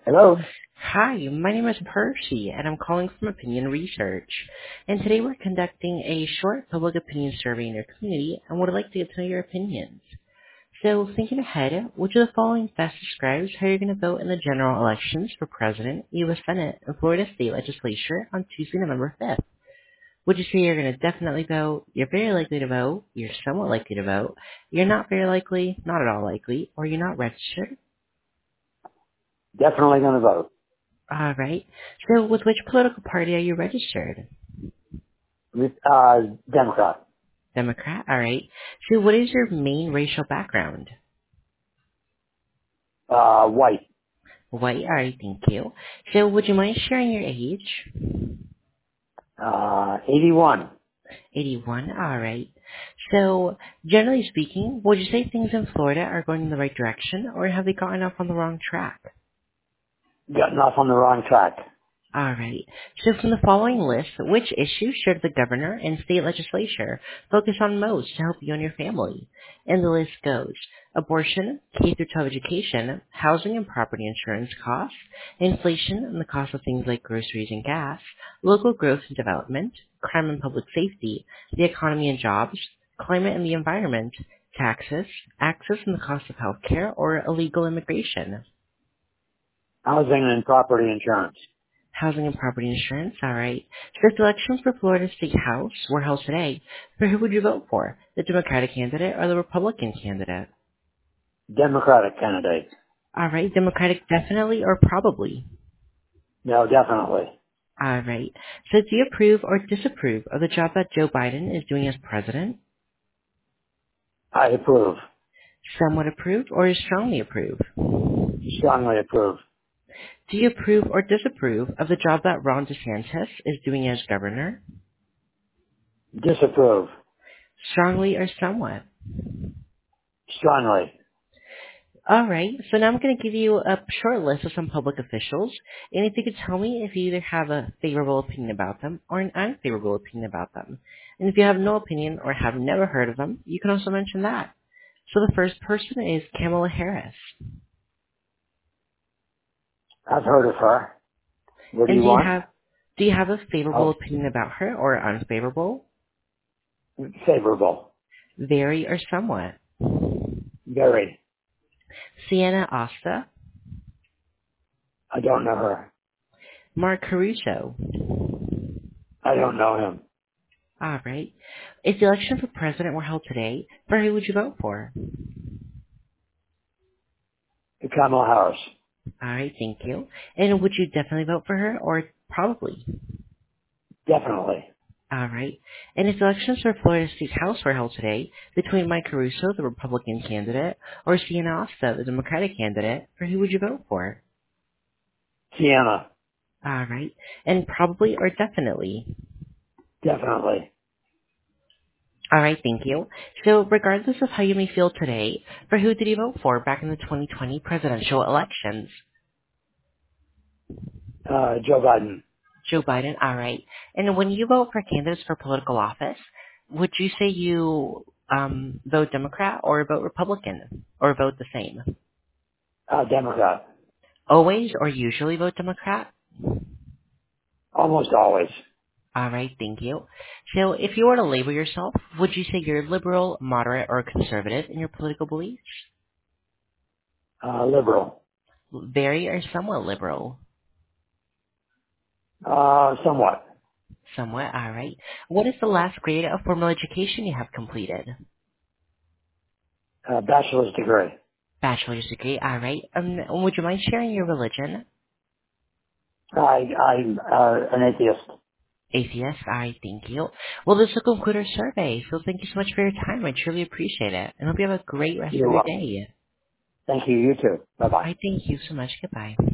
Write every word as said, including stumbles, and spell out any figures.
Hello? Hi, my name is Percy, and I'm calling from Opinion Research. And today we're conducting a short public opinion survey in your community, and would like to get to know your opinions. So, thinking ahead, which of the following best describes how you're going to vote in the general elections for President, U S Senate, and Florida State Legislature on Tuesday, November fifth? Would you say you're going to definitely vote, you're very likely to vote, you're somewhat likely to vote, you're not very likely, not at all likely, or you're not registered? Definitely going to vote. All right. So, with which political party are you registered? With, uh, Democrat. Democrat. All right. So, what is your main racial background? Uh, white. White. All right. Thank you. So, would you mind sharing your age? Uh, eighty-one. eighty-one. All right. So, generally speaking, would you say things in Florida are going in the right direction, or have they gotten off on the wrong track? Gotten off on the wrong track. All right. So from the following list, which issue should the governor and state legislature focus on most to help you and your family? And the list goes: abortion, K through twelve education, housing and property insurance costs, inflation and the cost of things like groceries and gas, local growth and development, crime and public safety, the economy and jobs, climate and the environment, taxes, access and the cost of health care, or illegal immigration. Housing and property insurance. Housing and property insurance, all right. So if the elections for Florida State House were held today, for who would you vote for? The Democratic candidate or the Republican candidate? Democratic candidate. All right, Democratic definitely or probably? No, definitely. All right. So do you approve or disapprove of the job that Joe Biden is doing as president? I approve. Somewhat approve or strongly approve? Strongly approve. Do you approve or disapprove of the job that Ron DeSantis is doing as governor? Disapprove. Strongly or somewhat? Strongly. All right, so now I'm going to give you a short list of some public officials, and if you could tell me if you either have a favorable opinion about them or an unfavorable opinion about them. And if you have no opinion or have never heard of them, you can also mention that. So the first person is Kamala Harris. I've heard of her. What do And you do you want? have do you have a favorable Oh, opinion about her or unfavorable? favorable. Very or somewhat? Very. Sienna Asta, I don't know her. Mark Caruso. I don't know him. All right. If the election for president were held today, for who would you vote for? Kamala Harris. All right, thank you. And would you definitely vote for her or probably? Definitely. All right. And if elections for Florida State House were held today between Mike Caruso, the Republican candidate, or Sienna Asta, the Democratic candidate, for who would you vote for? Sienna. All right. And probably or definitely? Definitely. All right, thank you. So regardless of how you may feel today, for who did you vote for back in the twenty twenty presidential elections? Uh, Joe Biden. Joe Biden, all right. And when you vote for candidates for political office, would you say you um, vote Democrat or vote Republican or vote the same? Uh, Democrat. Always or usually vote Democrat? Almost always. All right, thank you. So if you were to label yourself, would you say you're liberal, moderate, or conservative in your political beliefs? Uh, liberal. Very or somewhat liberal? Uh, somewhat. Somewhat, all right. What is the last grade of formal education you have completed? Uh, bachelor's degree. Bachelor's degree, all right. Um, would you mind sharing your religion? I, I'm, uh, an atheist. Atheist, I thank you. Well, this will conclude our survey, so thank you so much for your time. I truly appreciate it. And hope you have a great rest of You're your welcome. day. Thank you. You too. Bye bye. I thank you so much. Goodbye.